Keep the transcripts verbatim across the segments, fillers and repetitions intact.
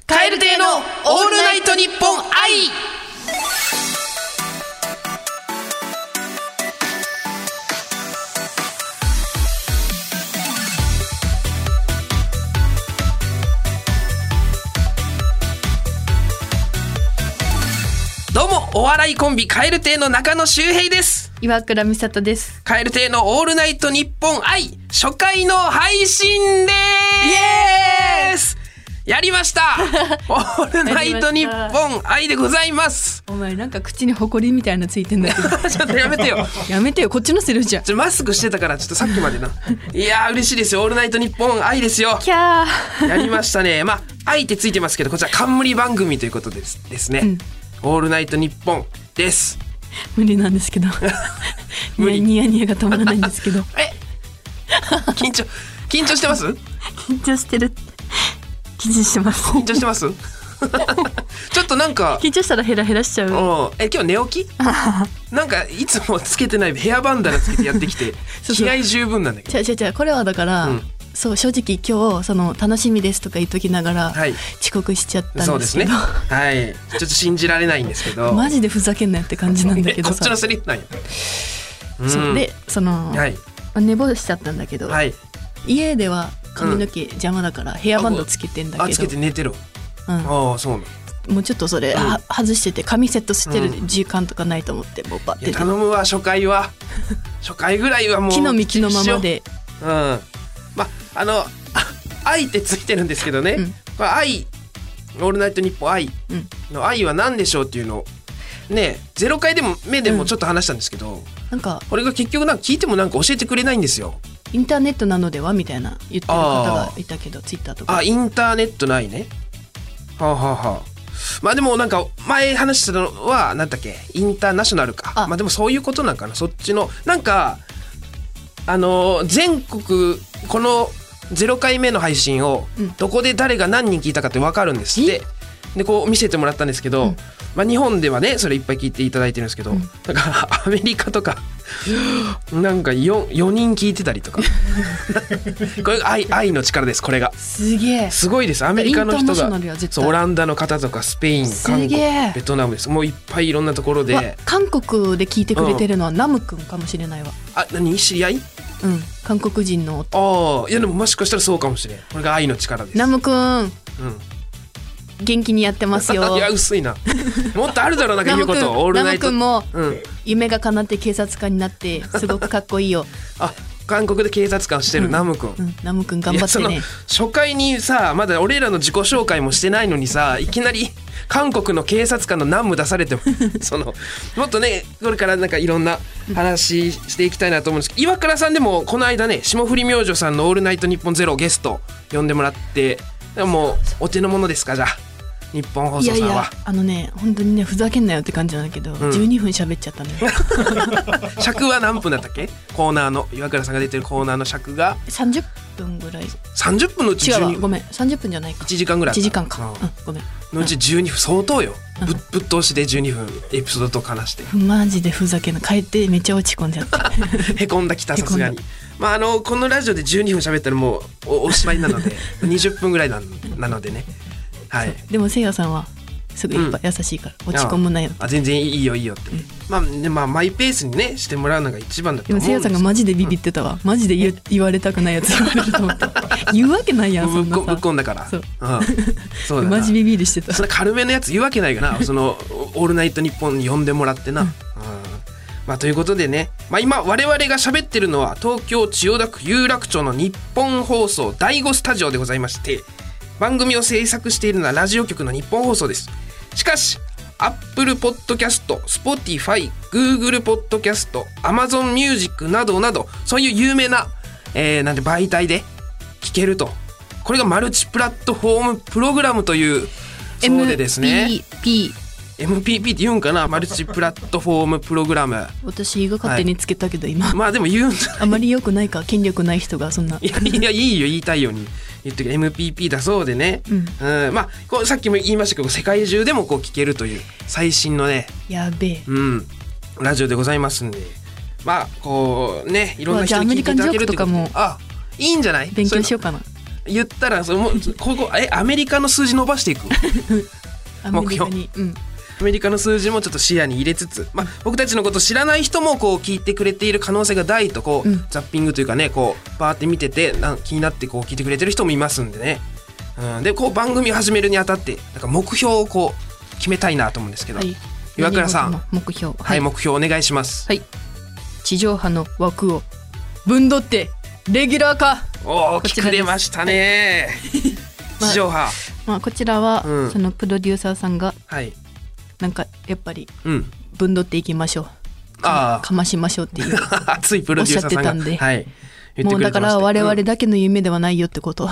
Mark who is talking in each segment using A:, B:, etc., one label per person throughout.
A: 蛙亭のオールナイトニッポン愛。どうもお笑いコンビ蛙亭の中野周平です。
B: 岩倉美里です。
A: 蛙亭のオールナイトニッポン愛初回の配信でーす。やりましたオールナイトニッポン愛でございます。
B: お前なんか口にホコリみたいなついてんだけど
A: ちょっとやめてよ
B: やめてよ、こっちのセリフじゃん。
A: ちょマスクしてたからちょっとさっきまでないやー嬉しいですよ。オールナイトニッポン愛ですよ。
B: キャー
A: やりましたね。まあ愛ってついてますけどこちら冠番組ということですですね、うん、オールナイトニッポンです。
B: 無理なんですけど
A: 無理
B: ニヤニヤが止まらないんですけど
A: え緊張緊張してます？
B: 緊張してる。緊張してます
A: 緊張してますちょっとなんか
B: 緊張したらヘラヘラしちゃう。
A: え今日寝起きなんかいつもつけてないヘアバンダナつけてやってきて気合十分なんだけど。
B: 違う違う違う、これはだから、うん、そう正直今日その楽しみですとか言っときながら、はい、遅刻しちゃったんですけど。そうですね、
A: はい、ちょっと信じられないんですけど
B: マジでふざけんなよって感じなんだけどさ
A: こっちのセリフなんや、
B: うん、そうでその、はい、寝坊しちゃったんだけど、はい、家では髪の毛邪魔だからヘアバンドつけてんだけど、
A: あ、つけて寝てる、うん、ああそうなの。
B: もうちょっとそれ、うん、外してて髪セットしてる時間とかないと思って、うん、もうバッて
A: 頼むわ初回は初回ぐらいはもう
B: 木の幹のままで、
A: うん、まあの愛ってついてるんですけどね、うん、これ愛オールナイトニッポン愛の愛は何でしょうっていうのをねゼロ回でも目でもちょっと話したんですけど、うん、なんかこれが結局なんか聞いてもなんか教えてくれないんですよ。
B: インターネットなのではみたいな言ってる方がいたけどツイッターとか。
A: あインターネットないね。はあ、はあはあ、まあでもなんか前話してたのは何だっけインターナショナルか。あまあでもそういうことなんかな。そっちのなんかあのー、全国このゼロ回目の配信をどこで誰が何人聞いたかって分かるんですって、うん、でこう見せてもらったんですけど、うんまあ、日本ではねそれいっぱい聞いていただいてるんですけど、うん、なんかアメリカとかなんか 4, よにん聞いてたりとかこれ 愛, 愛の力です。これが
B: すげえ
A: すごいです。アメリカの人がそうオランダの方とかスペイン韓国ベトナムです。もういっぱいいろんなところで。
B: 韓国で聞いてくれてるのはナムくんかもしれないわ。
A: あ何知り合い？
B: うん韓国人の。
A: ああいやでももしかしたらそうかもしれん。これが愛の力です。
B: ナムくん、うん元気にやってますよ。
A: いや薄いなもっとあるだろうな言うことオールナイト。
B: ナム君も、うん、夢が叶って警察官になってすごくかっこいいよ
A: あ韓国で警察官してる、うん、ナム君、
B: うん、ナム君頑張ってね。
A: 初回にさまだ俺らの自己紹介もしてないのにさいきなり韓国の警察官のナム出されてもそのもっとねこれからなんかいろんな話していきたいなと思うんですけど、岩倉さんでもこの間ね霜降り明星さんのオールナイトニッポンゼロゲスト呼んでもらってでもお手の物ですか。じゃあ日本放送さんは。いやいや
B: あのね本当にねふざけんなよって感じなんだけど、うん、じゅうにふん喋っちゃったね
A: 尺は何分だったっけ？コーナーの岩倉さんが出てるコーナーの尺が
B: さんじゅっぷんぐらい。
A: さんじゅっぷんのうちじゅうに
B: 違うわごめんさんじゅっぷんじゃないか。
A: いちじかんぐらい。
B: いちじかんか、うん、ごめん
A: のうちじゅうにふん相当よ、うん、ぶ, ぶっ通しでじゅうにふんエピソードと話して
B: マジでふざけんな。帰ってめっちゃ落ち込んじゃった
A: へこんだきたさすがに。まああのこのラジオでじゅうにふん喋ったらもう お, お芝居なのでにじゅっぷんぐらい な, なのでねはい。
B: でもせいやさんはすぐいっぱい優しいから、うん、落ち込むなよって。
A: あ全然いいよいいよって、うん、まあねまあマイペースにねしてもらうのが一番だと思うんです。
B: でもせいやさんがマジでビビってたわ、うん、マジで 言, 言われたくないやつ言われると思った言うわけないやんそんなさ
A: ぶっこんだからそう、うん、そうだな
B: マジビビりしてた。
A: そんな軽めのやつ言うわけないかなそのオールナイトニッポンに呼んでもらってな、うんうんまあ、ということでね、まあ、今我々が喋ってるのは東京千代田区有楽町の日本放送だいごスタジオでございまして、番組を制作しているのはラジオ局の日本放送です。しかし Apple Podcast、Spotify、Google Podcast、Amazon Music などなどそういう有名な、えー、なんて媒体で聞けると。これがマルチプラットフォームプログラムというそうでですね エムピーピーエムピーピー って言うんかなマルチプラットフォームプログラム。
B: 私が勝手につけたけど、はい、今
A: まあでも言うんじゃない
B: あまり良くないか権力ない人がそんな。
A: いやいやいいよ言いたいように言ってる エムピーピー だそうでね、うんうん、まあこうさっきも言いましたけど世界中でもこう聞けるという最新のね
B: やべえ、
A: うん、ラジオでございますんでまあこうねいろんな人に聞いていただけるってことで、あいいんじゃない
B: 勉強しようかな。
A: 言ったらそのここえアメリカの数字伸ばしていく目標、うん、アメリカの数字もちょっと視野に入れつつ、まあ、僕たちのこと知らない人もこう聞いてくれている可能性が大とこう、うん、ザッピングというかねこうバーって見ててな気になってこう聞いてくれてる人もいますんでね、うん、でこう番組始めるにあたってなんか目標をこう決めたいなと思うんですけど、はい、岩倉さん
B: 目標、
A: はい、はい、目標お願いします。
B: はい、地上波の枠を分取ってレギュラー化。
A: おー来てくれましたね地上波、まあ
B: まあ、こちらは、うん、そのプロデューサーさんが、はい、なんかやっぱり分取っていきましょう、うん、か, かましましょうっていう
A: 熱いプロデューサーさんがおっしゃってたんで、はい、
B: もうだから我々だけの夢ではないよってこと、うん、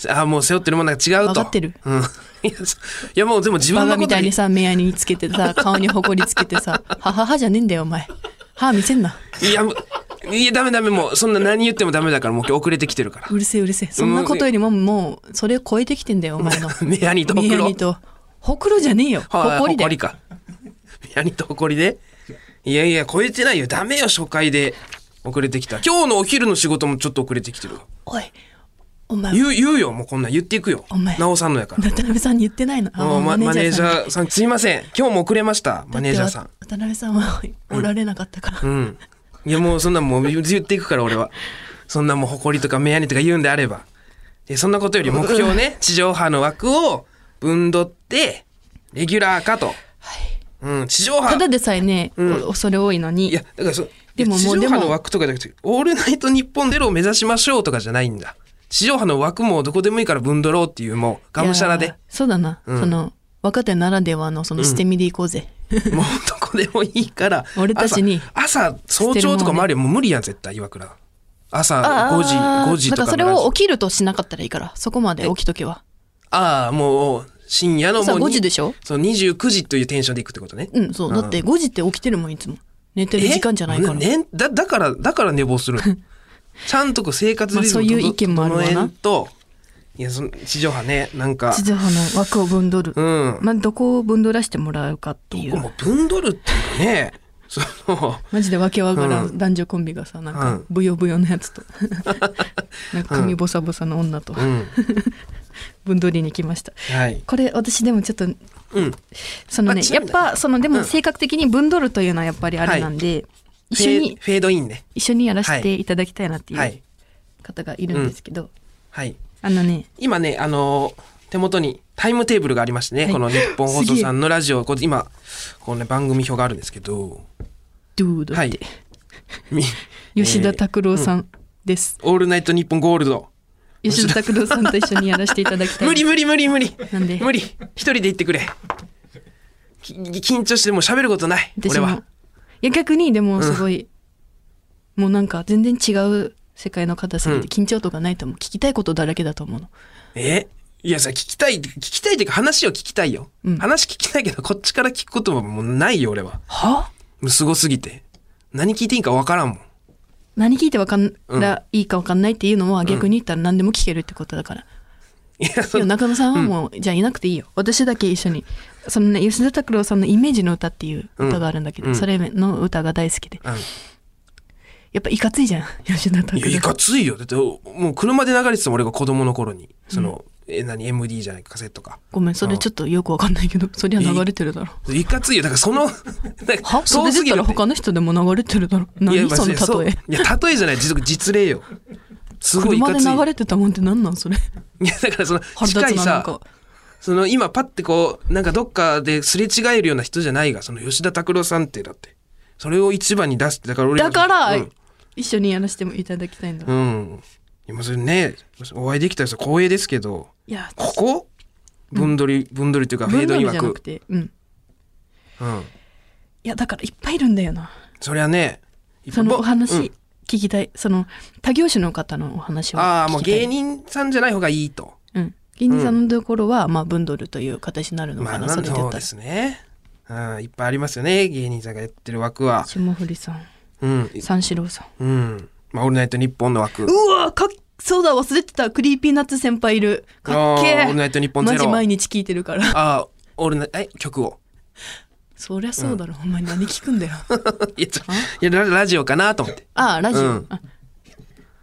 A: あもう背負ってるものが違うと
B: 分かってる、
A: うん、いやもうでも自分のこと
B: バカみたいにさ目やにつけてさ顔にほこりつけてさはははじゃねえんだよお前歯見せんな。
A: いやいやダメダメもうそんな何言ってもダメだからもう今日遅れてきてるから。
B: うるせえうるせえそんなことよりももうそれを超えてきてんだよお前の
A: 目やにとほくろ。目やに
B: とほくろじゃねえよほこりで。
A: ほこりか。目やにとほこりで。いやいや超えてないよダメよ初回で遅れてきた。今日のお昼の仕事もちょっと遅れてきてる。
B: おいお前
A: 言う言うよもうこんなん言っていくよ。お前なおさんのやから
B: 渡辺さんに言ってないの。
A: あマネージャーさんすいません今日も遅れましたマネージャーさん。
B: 渡辺さんはおられなかったから、
A: うん、うんいやもうそんなもう言っていくから俺はそんなもう誇りとか目やにとか言うんであればでそんなことより目標ね地上波の枠を分取ってレギュラー化と、はいうん、地上波
B: ただでさえね、うん、恐れ多いのに
A: いやだからそでももう地上波の枠とかじゃなくてオールナイトニッポンゼロを目指しましょうとかじゃないんだ。地上波の枠もどこでもいいから分取ろうっていうもうがむしゃらで
B: そうだな、うん、その若手ならではのその捨て身でいこうぜ、
A: うん、もうどこでもいいから
B: 俺たちに
A: 朝、朝早朝とかもあるよもう無理やん絶対岩倉朝ごじごじとか
B: だからそれを起きるとしなかったらいいからそこまで起きとけは
A: ああもう深夜のもう
B: ごじでしょ。
A: そうにじゅうくじというテンションでいくってことね。
B: うんそう、うん、だってごじって起きてるもんいつも寝てる時間じゃないから、
A: ね、だ, だからだから寝坊するちゃんとこう生活リズム
B: を整える
A: といやその地上波ねなんか
B: 地上波の枠を分取る、うんまあ、どこを分取らせてもらうかっていう
A: どこも分取るっていうかねその
B: マジでわけわからん男女コンビがさなんかブヨブヨのやつと、うん、なんか髪ボサボサの女と、うん、分取りに来ました、はい、これ私でもちょっと、うん、そのねやっぱそのでも性格的に分取るというのはやっぱりあれなんで、はい一緒に
A: フェードインね
B: 一緒にやらせていただきたいなっていう方がいるんですけど、
A: はい、
B: あのね
A: 今ねあの手元にタイムテーブルがありましてね、はい、この日本放送さんのラジオこ今この、ね、番組表があるんですけど
B: ドゥードって、はい、吉田拓郎さんです、
A: えー、オールナイトニッポンゴールド
B: 吉田拓郎さんと一緒にやらせていただきたい
A: 無理無理無理無理なんで無理一人で行ってくれ緊張してもう喋ることない俺はい
B: や逆にでもすごい、うん、もうなんか全然違う世界の方すぎて緊張とかないと思う、うん、聞きたいことだらけだと思うの。
A: えいやさ聞きたい聞きたいっていうか話を聞きたいよ、うん、話聞きたいけどこっちから聞くことももうないよ俺は。
B: は
A: もうすごすぎて何聞いていいか分からんもん。
B: 何聞いて分かんらいいか分かんないっていうのは逆に言ったら何でも聞けるってことだから、うん、いやそいや中野さんはもう、うん、じゃあいなくていいよ私だけ一緒にそのね吉田拓郎さんのイメージの歌っていう歌があるんだけど、うん、それの歌が大好きで、うん、やっぱいかついじゃん吉田拓郎。
A: いやいかついよだってもう車で流れてたもん俺が子供の頃にその、うん、え何 エムディー じゃないカセットか
B: ごめんそれちょっとよくわかんないけどそりゃ流れてるだろ。
A: いかついよだからその
B: はそれで言ったら他の人でも流れてるだろ何いやその例え
A: いや例えじゃない実実例よすごいいかつい
B: 車で流れてたもんって何なんそれ。
A: いやだからその近いさその今パッてこうなんかどっかですれ違えるような人じゃないがその吉田拓郎さんってだってそれを一番に出してだから俺
B: だから、うん、一緒にやらせてもいただきたいんだ。
A: うん今それねお会いできたら光栄ですけどいやここ分取り、うん、分取りというかフェードに枠
B: 分取りじゃなくてうん、うん、いやだからいっぱいいるんだよな
A: そりゃね
B: そのお話、うん聞きたいその他業種の方のお話を聞きたい。
A: ああもう芸人さんじゃない方がいいと、
B: うん、芸人さんのところは、うん、まあ分取るという形になるのかな、
A: まあ、
B: それで言ったら
A: そうですね、うん、いっぱいありますよね芸人さんがやってる枠は
B: 霜降りさん、うん、三四郎さん、
A: うんまあ、オールナイトニッポンの枠
B: うわかっそうだ忘れてたクリーピーナッツ先輩いるかっけー
A: オールナイトニッポンゼロ
B: マジ毎日聞いてるから
A: ああオールナイトえ曲を
B: そりゃそうだろ、うん、お前何聞くんだよ
A: いやいや ラ, ラジオかなと思って
B: ああラジオ、うん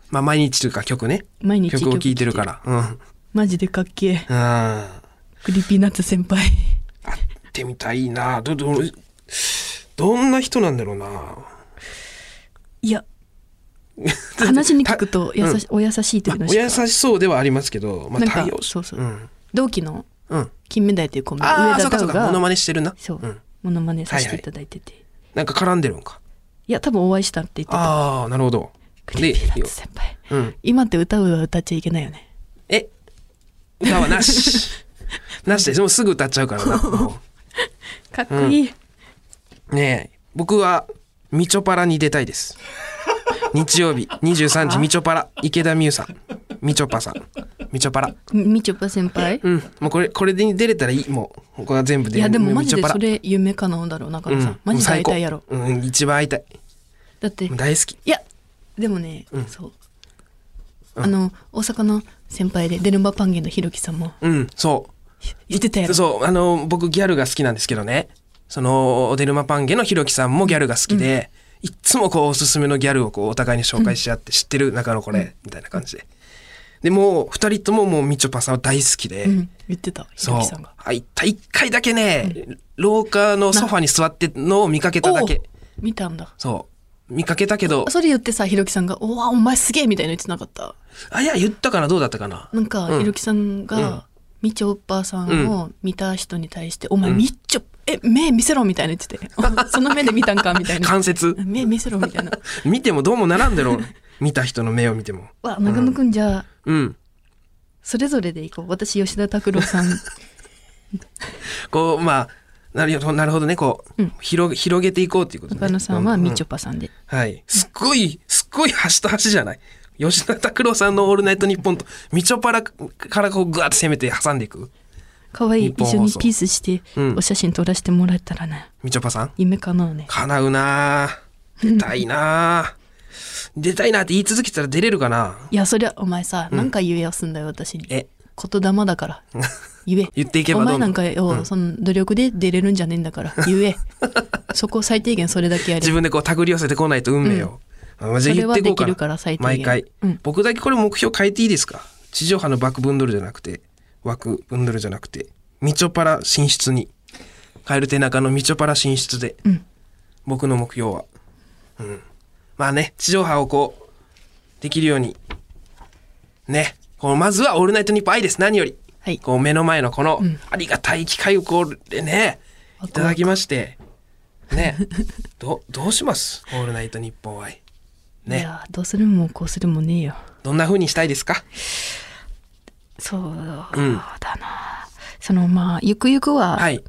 A: まあ毎日というか曲ね。
B: 毎日
A: 曲を聴いてるから。うん。
B: マジでかっけえ。
A: うん。
B: クリーピーナッツ先輩。
A: 会ってみたいな。ど、ど、どんな人なんだろうな。
B: いや、話に聞くと優し、うん、お優しいというのしか、
A: まあ、お優しそうではありますけど、まあ、対応し
B: そうそう、
A: うん、
B: 同期の金目鯛というコンビ、
A: うん、
B: 上田太が
A: モノマネしてるな。
B: そう、うん、モノマネさせていただいてて、はいはい、
A: なんか絡んでるんか。
B: いや多分お会いしたって言ってた。
A: ああなるほど。
B: クリーピーナッツ先輩、うん、今って歌うは歌っちゃいけないよね。
A: え歌はなしなしででもすぐ歌っちゃうからなもう
B: かっこいい、
A: うん、ねえ僕はみちょぱらに出たいです日曜日にじゅうさんじみちょぱら池田美優さんみちょぱさんみちょぱら
B: みちょぱ先輩、
A: うんもうこれこれで出れたらいい。もうここは全部で。
B: いやでもマジでそれ夢かなうんだろう中野さん、うん、マジで会いたいやろ。
A: うん一番会いたい。
B: だって
A: 大好き。
B: いやでもね、うん、そう、
A: うん、
B: あの大阪の先輩でデルマパンゲのひろきさんも
A: うんそう
B: 言ってたやろ。
A: そうあの僕ギャルが好きなんですけどね、そのデルマパンゲのひろきさんもギャルが好きで、うん、いつもこうおすすめのギャルをこうお互いに紹介し合って、知ってる中のこれ、うん、みたいな感じで。でもう二人とももうみちょぱさんは大好きで、うん、
B: 言ってたひろきさんが。
A: そう一回だけね、うん、廊下のソファに座ってのを見かけただけ。
B: 見たんだ。
A: そう見かけたけど、
B: それ言ってさひろきさんが「おわお前すげえ」みたいな言ってなかった？
A: あいや言ったかな、どうだったかな。
B: なんか、うん、ひろきさんが、うん、みちょぱさんを見た人に対して「うん、お前みちょえ目見せろ」みたいな言ってて「その目で見たんか」みたいな
A: 関節
B: 目見せろみたいな
A: 見てもどうもならんだろう見た人の目を見ても。
B: わ中野くんじゃあ、
A: うん、
B: それぞれでいこう。私吉田拓郎さん
A: こうまあなるほどなるほどね、こう、うん、広, 広げていこうっていうことね。
B: 中野さんはみちょぱさんで、
A: うんうん、はいすっごいすっごい端と端じゃない。吉田拓郎さんのオールナイトニッポンとみちょぱらからこうグワッと攻めて挟んでいく。
B: かわいい。一緒にピースしてお写真撮らせてもらえたらね、
A: うん、みちょぱさん
B: 夢かなうね。
A: 叶うな。出たいな出たいなって言い続けたら出れるかな。
B: いやそりゃお前さ、うん、なんか言えやすんだよ私に。
A: え
B: 言霊だから言え
A: 言っていけばどんどん
B: お前なんかよ、うん、その努力で出れるんじゃねえんだから言えそこ最低限それだけやれ。
A: 自分でこう手繰り寄せてこないと運命を、うん、じゃあ言っていこうかな。それはできるから最低限毎回、うん、僕だけこれ目標変えていいですか。地上波のバックブンドルじゃなくて枠ブンドルじゃなくてみちょぱら進出に、蛙亭中のみちょぱら進出で、うん、僕の目標は、うん、まあね地上波をこうできるようにね、こうまずはオールナイトニッポン愛です。何より、はい、こう目の前のこのありがたい機会をこうでね、うん、いただきましてねど, どうしますオールナイトニッポン愛ね。
B: いやどうするもこうするもねえよ。
A: どんな風にしたいですか。
B: そうだな、うん、そのまあゆくゆくは、
A: はい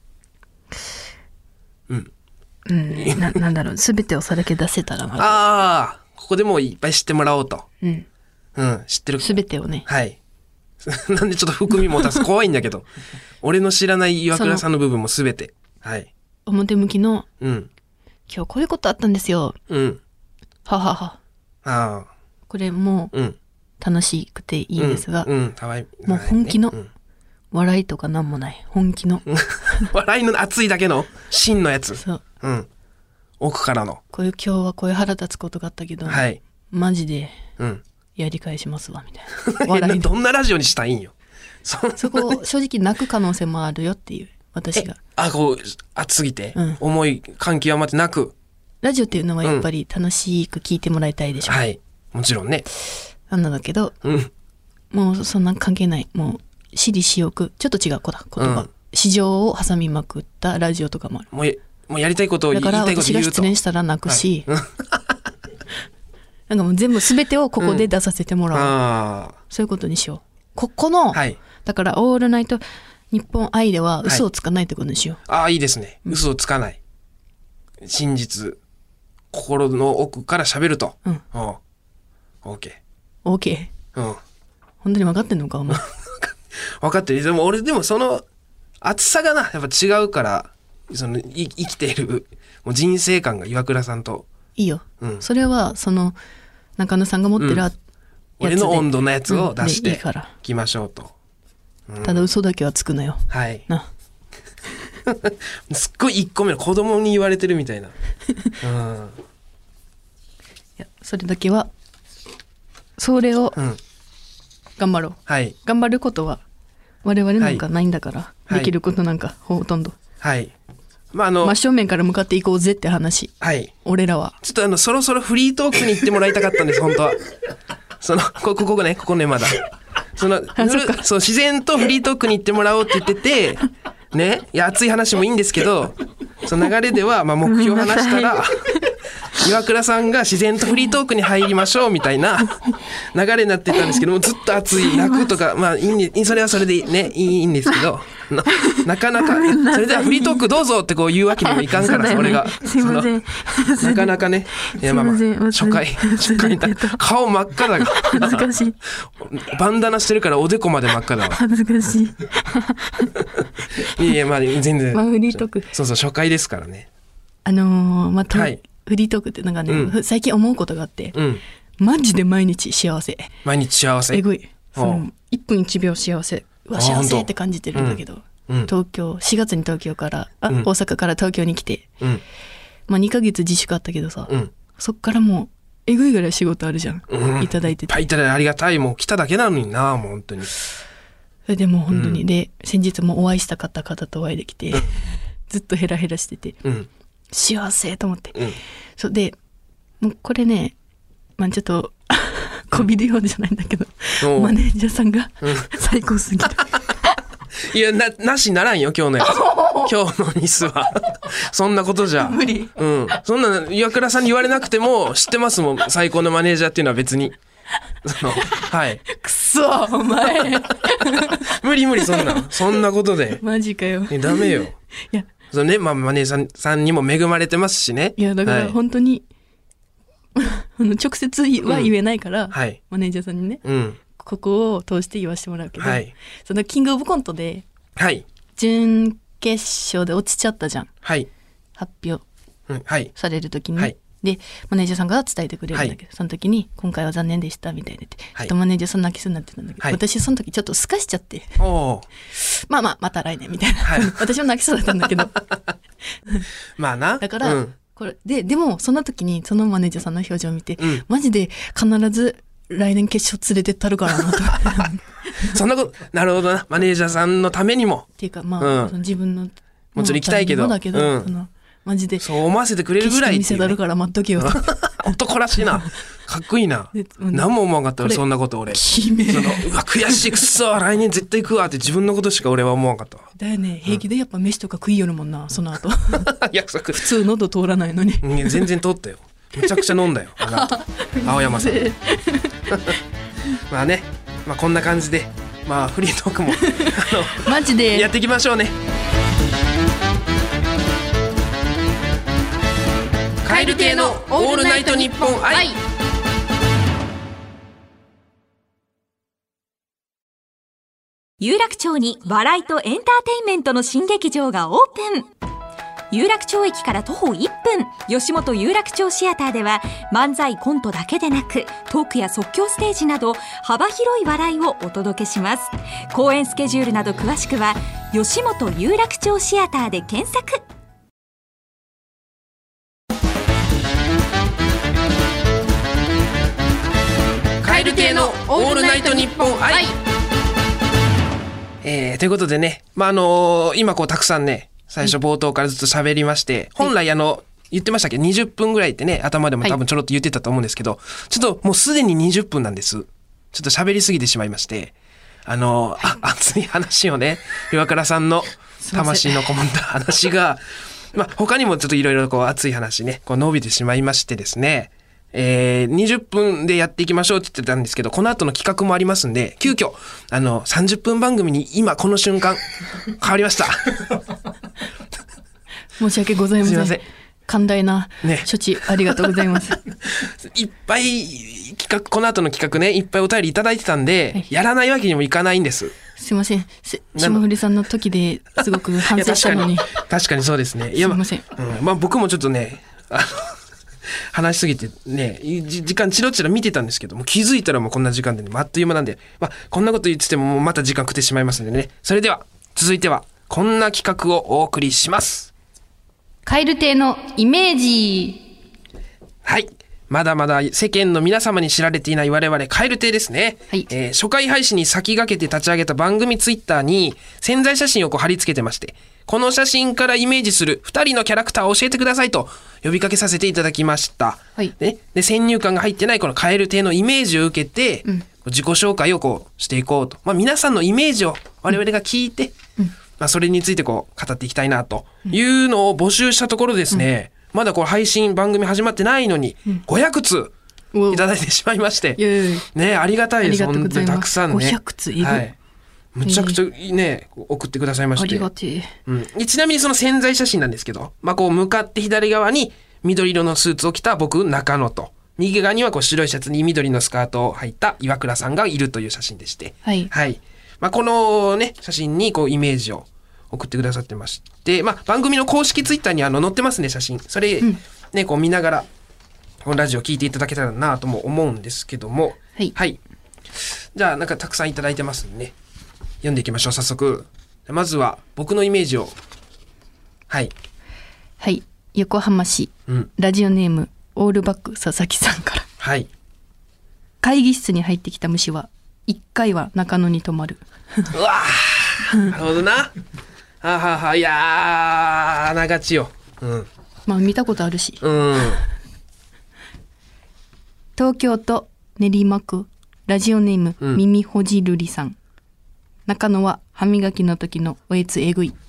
A: うん
B: うん、な, なんだろう全てをさらけ出せたらな。
A: ああここでもういっぱい知ってもらおうと。
B: うん
A: うん、知ってる
B: 全てをね。
A: はいなんでちょっと含み持たす怖いんだけど俺の知らない岩倉さんの部分も全て、はい、
B: 表向きの、
A: うん、
B: 今日こういうことあったんですよ、
A: うん、
B: ははは
A: あ
B: これもう楽しくていいですが、
A: うんうんかわいい、
B: もう本気の、うん、笑いとかなんもない本気の
A: 笑いの熱いだけの真のやつ。
B: そう、
A: うん、奥からのこ
B: ういう今日はこういう腹立つことがあったけど、
A: はい、
B: マジで、
A: うん
B: やり返しますわみたいな笑い
A: どんなラジオにしたいんよ。
B: そ, そこ正直泣く可能性もあるよっていう私が。
A: あこう熱すぎて、うん、思い感極まって泣く。
B: ラジオっていうのはやっぱり楽しく聞いてもらいたいでしょ、うん、
A: はいもちろんね。
B: なんだけど、うん、もうそんな関係ない。もう私利私欲ちょっと違う言葉、うん、市場を挟みまくったラジオとかもある。
A: もうもうやりたいことを言いたいこと言うと、だから私
B: が失恋したら泣くし、はいなんかもう全部全てをここで出させてもらう、うん、あそういうことにしよう。ここの、はい、だからオールナイト日本愛では嘘をつかないってことにしよう、
A: はい、ああいいですね。嘘をつかない、うん、真実心の奥から喋ると、うん、おオーケ
B: ーオーケー、うん、本当に分かってんのかお前
A: 分かってる。でも俺でもその熱さがなやっぱ違うから、そのい生きているもう人生観が岩倉さんと
B: いいよ、うん、それはその中野さんが持ってるやつで、
A: うん、俺の温度のやつを出していきましょうと、
B: うん、ただ嘘だけはつくなよ。
A: はいなすっごいいっこめの子供に言われてるみたいな、うん、
B: いやそれだけはそれを
A: うん
B: 頑張ろう、
A: はい
B: 頑張ることは我々なんかないんだから、
A: はい
B: できることなんかほとんど、
A: はいまああの、
B: 真正面から向かっていこうぜって話。
A: はい
B: 俺らは
A: ちょっとあのそろそろフリートークに行ってもらいたかったんです本当は。そのこここねここねまだそのそう自然とフリートークに行ってもらおうって言っててね、いや熱い話もいいんですけど、その流れではまあ目標を話したら岩倉さんが自然とフリートークに入りましょうみたいな流れになってたんですけども、ずっと熱い泣くとかまあいいんで、それはそれでねいいんですけど、な, なかなかそれではフリートークどうぞってこう言うわけにもいかんから、それが
B: すいません
A: なかなかね、いやまあまあ初回初回だ顔真っ赤だが
B: 恥ずかしい
A: バンダナしてるからおでこまで真っ赤だわ。
B: 恥ずかしい。
A: いやまあ全然、
B: まあ、フリートーク
A: そうそう初回ですからね。
B: あのー、まあ、はい、フリートークってなんかね、
A: うん、
B: 最近思うことがあって、
A: うん、
B: マジで毎日幸せ。
A: 毎日幸せ。
B: えぐい。そのいっぷんいちびょう幸せ。うわ幸せって感じてるんだけど、うん、東京しがつに東京からあ、うん、大阪から東京に来て、うん、まあにかげつ自粛あったけどさ、うん、そっからもうえぐいぐらい仕事あるじゃん、うん、いただいてて、
A: いただいてありがたい。もう来ただけなのにな、もう本当に。
B: でも本当に、うん、で先日もお会いしたかった方とお会いできて、うん、ずっとヘラヘラしてて、うん、幸せと思って、うん、そうでもうこれね、まあちょっとこびるようじゃないんだけど、うん、マネージャーさんが、うん、最高すぎる。
A: いや な, なしならんよ今日のやつ今日のミスはそんなことじゃ
B: 無理、
A: うん、そんな岩倉さんに言われなくても知ってますもん、最高のマネージャーっていうのは。別にそのはい
B: くそお前
A: 無理無理、そんなそんなことで
B: マジかよ。
A: ダメよ。
B: いや
A: そのね、まあ、マネージャーさんにも恵まれてますしね。
B: いやだから本当に、はい、あの直接は言えないから、うんはい、マネージャーさんにね、うん、ここを通して言わせてもらうけど、はい、そのキングオブコントで、はい、準決勝で落ちちゃったじゃん、はい、発表される時に、はい、でマネージャーさんが伝えてくれるんだけど、はい、その時に今回は残念でしたみたいな言って、はい、とマネージャーさん泣きそうになってたんだけど、はい、私その時ちょっとすかしちゃって、おまあまあまた来年みたいな、はい、私も泣きそうだったんだけど
A: まあな
B: だから、うん、これででもその時にそのマネージャーさんの表情を見て、うん、マジで必ず来年決勝連れてったるからなと
A: そんなことなるほどな、マネージャーさんのためにも
B: っていうかまあ、うん、その自分の
A: もちろん行きたいけど、
B: だけど、うん、そのマジで
A: そう思わせてくれるぐらいっていう、ね、
B: 見せたるから待っとけよ
A: 男らしいな、かっこいいな。何も思わんかった俺そんなこと俺そのうわ悔しいくっそ来年絶対行くわって自分のことしか俺は思わんかったわ。
B: だよね、平気でやっぱ飯とか食いよるもんな、うん、その後
A: 約束
B: 普通喉通らないのに
A: 全然通ったよ、めちゃくちゃ飲んだよあの後青山さんまあね、まあこんな感じでまあフリートークもあの
B: マジで
A: やっていきましょうね。蛙亭のオールナイトニッポン愛。
C: 有楽町に笑いとエンターテインメントの新劇場がオープン。有楽町駅から徒歩いっぷん、吉本有楽町シアターでは漫才コントだけでなくトークや即興ステージなど幅広い笑いをお届けします。公演スケジュールなど詳しくは吉本有楽町シアターで検索。
A: 蛙亭のオールナイトニッポン愛、えー、ということでね、まああのー、今こうたくさんね最初冒頭からずっと喋りまして、はい、本来あの言ってましたっけにじゅっぷんぐらいってね頭でも多分ちょろっと言ってたと思うんですけど、はい、ちょっともうすでににじゅっぷんなんです。ちょっと喋りすぎてしまいまして、あのーはい、あ熱い話をね岩倉さんの魂のこもった話がまあ他にもちょっといろいろこう熱い話ねこう伸びてしまいましてですね、えー、にじゅっぷんでやっていきましょうって言ってたんですけど、この後の企画もありますんで急遽あのさんじゅっぷん番組に今この瞬間変わりました
B: 申し訳ございません。
A: すいません、
B: 寛大な処置、ね、ありがとうございます
A: いっぱい企画この後の企画ねいっぱいお便りいただいてたんで、はい、やらないわけにもいかないんです。
B: すいません、霜降りさんの時ですごく反省したのに
A: 確かに確かにそうですね。いや、
B: すいません、
A: うんまあ、僕もちょっとねあの話しすぎてね時間チロチロ見てたんですけども気づいたらもうこんな時間でねあっという間なんで、まあ、こんなこと言っててももうまた時間食ってしまいますのでね。それでは続いてはこんな企画をお送りします。
B: 蛙亭のイメージ。
A: はい、 まだまだ世間の皆様に知られていない我々蛙亭ですね、
B: はい
A: えー初回配信に先駆けて立ち上げた番組ツイッターに宣材写真をこう貼り付けてまして、この写真からイメージするふたりのキャラクターを教えてくださいと呼びかけさせていただきました、
B: はい
A: ね、で先入観が入ってないこの蛙亭のイメージを受けて、うん、自己紹介をこうしていこうと、まあ、皆さんのイメージを我々が聞いて、うんまあ、それについてこう語っていきたいなというのを募集したところですね、うん、まだこう配信番組始まってないのにごひゃくついただいてしまいまして、うん、ねありがたいです。本当にたくさんね。
B: ごひゃくついる、はい、
A: むちゃくちゃね、えー、送ってくださいまして。
B: ありがてえ、
A: うん、ちなみにその宣材写真なんですけど、まあ、こう向かって左側に緑色のスーツを着た僕中野と、右側にはこう白いシャツに緑のスカートを履いた岩倉さんがいるという写真でして、
B: はい
A: はいまあ、このね写真にこうイメージを送ってくださってまして、まあ、番組の公式ツイッターにあの載ってますね写真。それ、うんね、こう見ながらこのラジオ聞いていただけたらなとも思うんですけども、
B: はい、
A: はい、じゃあなんかたくさんいただいてますんでね、読んでいきましょう。早速まずは僕のイメージを。はい
B: はい横浜市、うん、ラジオネームオールバック佐々木さんから。
A: はい。
B: 会議室に入ってきた虫はいっかいは中野に泊まる。
A: うわーなるほどな。はははいやーあながちよ。うん
B: まあ見たことあるし。
A: うん
B: 東京都練馬区ラジオネーム、うん、耳ほじるりさん。中野は歯磨きの時のおえつえぐい。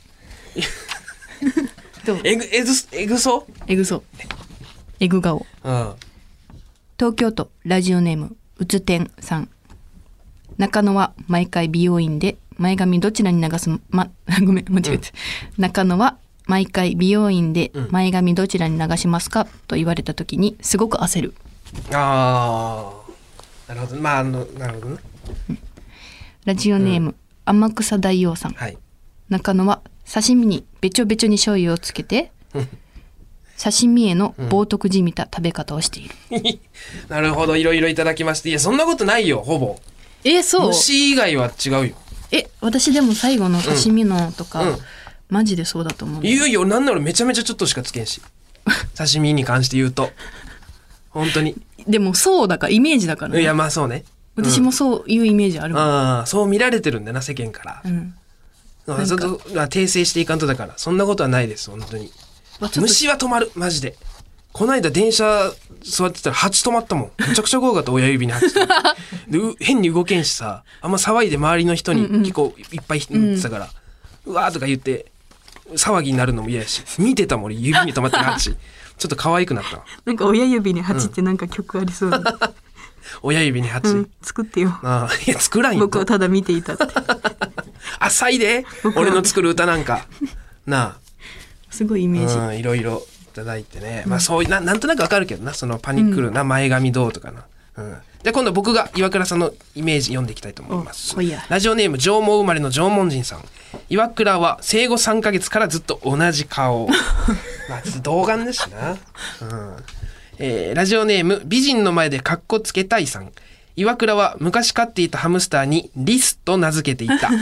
A: どうえぐえぐえぐそう
B: えぐそうえぐ顔。
A: うん、
B: 東京都ラジオネームうつてんさん。中野は毎回美容院で前髪どちらに流すまごめん間違えて、うん、中野は毎回美容院で前髪どちらに流しますか、うん、と言われた時にすごく焦る。
A: ああなるほどまああのなるほどね、うん、
B: ラジオネーム、うん、天草大王さん、
A: はい、
B: 中野は刺身にべちょべちょに醤油をつけて刺身への冒涜じみた食べ方をしている、
A: うん、なるほどいろいろいただきまして。いやそんなことないよほぼ。
B: えそう
A: 虫以外は違うよ。
B: え私でも最後の刺身のとか、うんうん、マジでそうだと思う。
A: いやいやなんならめちゃめちゃちょっとしかつけんし刺身に関して言うと本当に。
B: でもそうだからイメージだからね。
A: いやまあそうね、
B: うん、私もそういうイメージあるもん。
A: ああそう見られてるんだな世間から、うん、ちょっと訂正していかんと。だからそんなことはないです本当に。虫は止まるマジで。この間電車座ってたら蜂止まったもん。めちゃくちゃ怖かった親指に蜂止まってで変に動けんしさ、あんま騒いで周りの人に結構いっぱい乗ってたから、うんうん、うわーとか言って騒ぎになるのも嫌やし、見てたもん俺指に止まってる蜂ちょっと可愛くなった。
B: なんか親指に蜂ってなんか曲ありそうだ、うん、
A: 親指に蜂、うん、
B: 作ってよ。
A: あいや作らんよ
B: 僕はただ見ていたって
A: 浅いで俺の作る歌なんかなあ
B: すごいイメージ、
A: うん、いろいろいただいてね、うん、まあそういう な, なんとなくわかるけどなそのパニックるな、うん、前髪どうとかな、うん、で今度僕が岩倉さんのイメージ読んでいきたいと思います。ラジオネーム縄文生まれの縄文人さん。岩倉は生後さんかげつからずっと同じ顔まあ童顔ですしな、うんえー、ラジオネーム美人の前でカッコつけたいさん。岩倉は昔飼っていたハムスターにリスと名付けていた、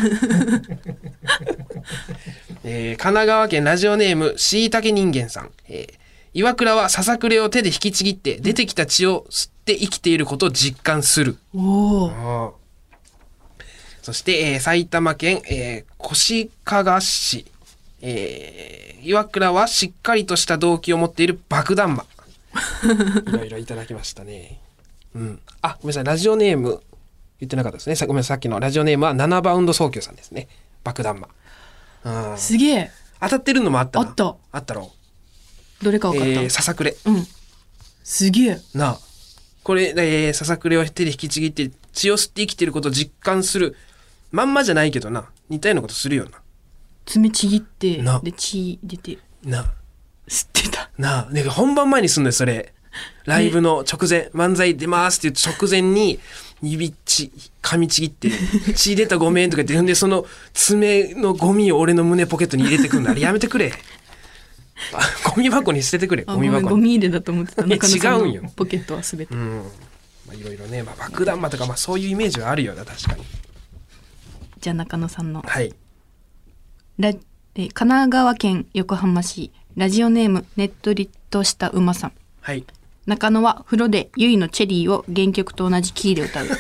A: えー、神奈川県ラジオネームしいたけ人間さん。えー、岩倉はささくれを手で引きちぎって出てきた血を吸って生きていることを実感する。
B: おー。
A: そして、えー、埼玉県、えー、越谷市、えー、岩倉はしっかりとした動機を持っている爆弾魔いろいろいただきましたね。うん、あごめんなさいラジオネーム言ってなかったですね。さごめんなさいさっきのラジオネームはななバウンド早急さんですね。爆弾魔、うん、
B: すげえ
A: 当たってるのもあったな。
B: あった
A: あったろ
B: どれか分かった、
A: えー、ささくれ、
B: うん、すげえ
A: なあこれ、えー、ささくれを手で引きちぎって血を吸って生きていることを実感する。まんまじゃないけどな似たようなことするよな。
B: 爪ちぎってで血出て
A: な
B: 吸ってた
A: なあ。ね本番前にすんのよそれ。ライブの直前、ね、漫才出ますって言う直前に指ち噛みちぎって血出たごめんとか言ってんでその爪のゴミを俺の胸ポケットに入れてくんだ。あれやめてくれゴミ箱に捨ててくれ。ゴミ箱に
B: ゴミ入れだと思ってた。
A: 中野さんの違うんよ
B: ポケットは全て。うん、
A: まあいろいろね、まあ、爆弾魔とかまあそういうイメージはあるよな確かに。
B: じゃあ中野さんの、
A: はい、
B: ラえ神奈川県横浜市ラジオネームねっとりとした馬さん。
A: はい。
B: 中野は風呂でゆいのチェリーを原曲と同じキーで歌う。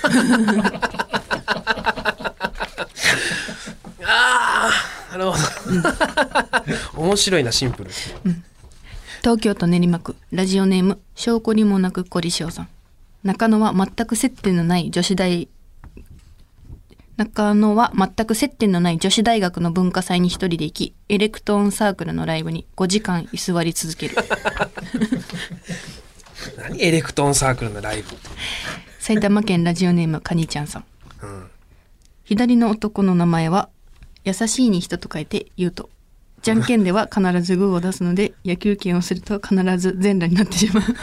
A: ああ、なるほど。面白いな、シンプル。
B: うん、東京都練馬区ラジオネーム証拠にもなくコリシオさん。中野は全く接点のない女子大中野は全く接点のない女子大学の文化祭に一人で行き、エレクトーンサークルのライブにごじかん居座り続ける。
A: 何エレクトーンサークルのライブ。
B: 埼玉県ラジオネームカニちゃんさん、
A: うん、
B: 左の男の名前は優しいに人と書いて言うと、じゃんけんでは必ずグーを出すので野球拳をすると必ず全裸になってしまう。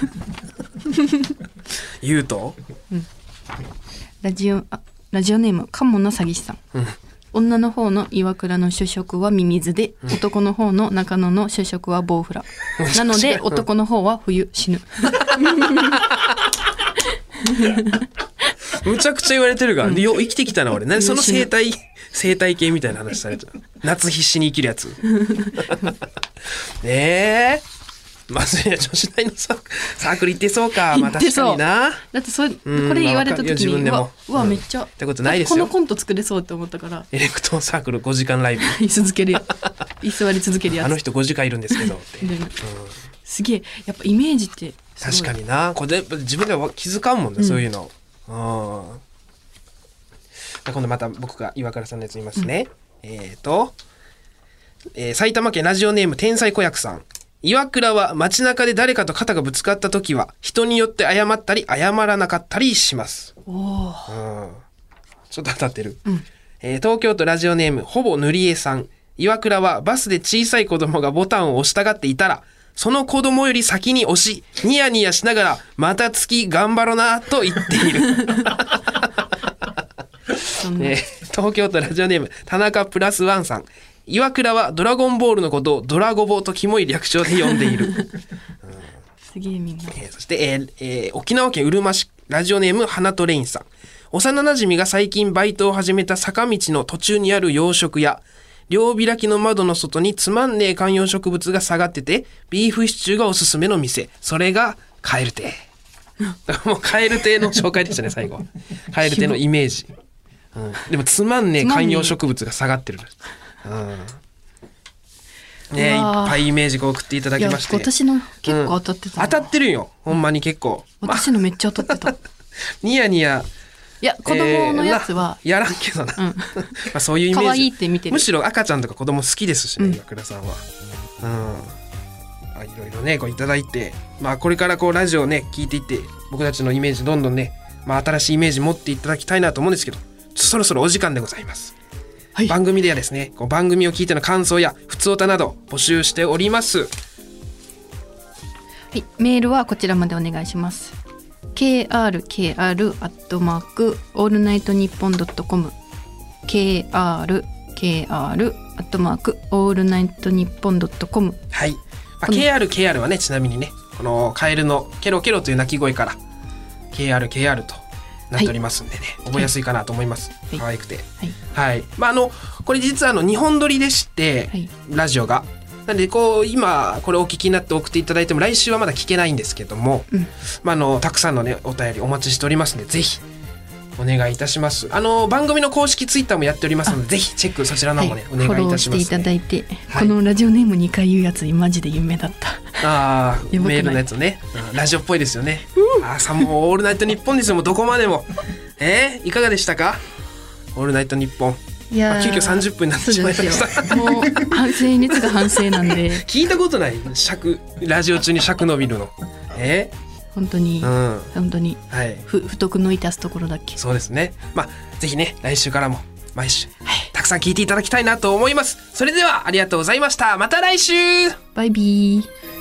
A: 言うと、
B: うん、ラジオあラジオネームカモの詐欺師さん、
A: うん、
B: 女の方の岩倉の主食はミミズで、うん、男の方の中野の主食はボウフラなので男の方は冬死ぬ。
A: むちゃくちゃ言われてるが、うん、よ生きてきたな俺。何その生態生態系みたいな話されてる。夏必死に生きるやつ。ねえ、まずいや女子大のサークル行ってそうか。まあ確かにな。だってそれ、うん、これ言われた時に、まあ、うわ、うわめっちゃ、うん、ってことないですよ。このコント作れそうって思ったから。エレクトーンサークルごじかんライブ。居続けるやつ。居座り続けるやつ。あの人ごじかんいるんですけどって。うん、すげえ、やっぱイメージって確かにな。これ自分では気づかんもんね、うん、そういうの。うん。今度また僕が岩倉さんのやつ言いますね。うん、えっ、ー、と、えー、埼玉県ラジオネーム天才子役さん。岩倉は街中で誰かと肩がぶつかった時は人によって謝ったり謝らなかったりします。おー、うん、ちょっと当たってる。うん、えー、東京都ラジオネームほぼ塗り絵さん。岩倉はバスで小さい子供がボタンを押したがっていたら、その子供より先に押し、ニヤニヤしながらまた月頑張ろなと言っている。えー、東京都ラジオネーム田中プラスワンさん。岩倉はドラゴンボールのことをドラゴボとキモい略称で呼んでいる。うん、すげえみんな。えー、そして、えーえー、沖縄県うるま市ラジオネーム花とレインさん。幼馴染が最近バイトを始めた坂道の途中にある洋食屋。両開きの窓の外につまんねえ観葉植物が下がってて、ビーフシチューがおすすめの店。それがカエル亭。もうカエル亭の紹介でしたね最後。カエル亭のイメージ。うん、でもつまんねえ観葉植物が下がってる。うん、ね、いっぱいイメージを送っていただきまして、私の結構当たってた、うん、当たってるよほんまに結構。私のめっちゃ当たってた。ニヤニヤ。いや子供のやつは、えー、やらんけどな、うん、まあそういうイメージ。可愛いって見てる。むしろ赤ちゃんとか子供好きですしね、岩倉さんは。うん、あいろいろねこういただいて、まあこれからこうラジオをね聞いていって僕たちのイメージどんどんね、まあ新しいイメージ持っていただきたいなと思うんですけど、そろそろお時間でございます。はい、番組ではですね、こう番組を聞いての感想やふつおたなど募集しております。はい、メールはこちらまでお願いします。ケーアールケーアール アットマークオールナイトニッポンドットコム ケーアールケーアール アットマークオールナイトニッポンドットコム。はい、まあ、ケーアールケーアール はね、ちなみにねこのカエルのケロケロという鳴き声から ケーアールケーアール となっておりますんでね、はい、覚えやすいかなと思います。はい、可愛くて、はい、はい、まああのこれ実はあのにほん撮りでして、はい、ラジオがなんでこう今これお聞きになって送っていただいても来週はまだ聞けないんですけども、うん、まああのたくさんのねお便りお待ちしておりますのでぜひお願いいたします。あの番組の公式ツイッターもやっておりますのでぜひチェックそちらの方もね、はい、お願いいたします、ね、フォローしていただいて、はい、このラジオネームにかい言うやつマジで夢だった。ああメールのやつね、うん、ラジオっぽいですよね。ああさもうオールナイトニッポンですよ。もうどこまでもえー、いかがでしたかオールナイトニッポン。いや、まあ、急遽さんじゅっぷんになってしまいました。もう反省熱が反省なんで聞いたことない尺ラジオ中に尺伸びるの。えー、本当に、うん、本当に、はい、ふ不徳の致すところだっけ。そうですね。まあぜひね来週からも毎週、はい、たくさん聞いていただきたいなと思います。それではありがとうございました。また来週。バイビー。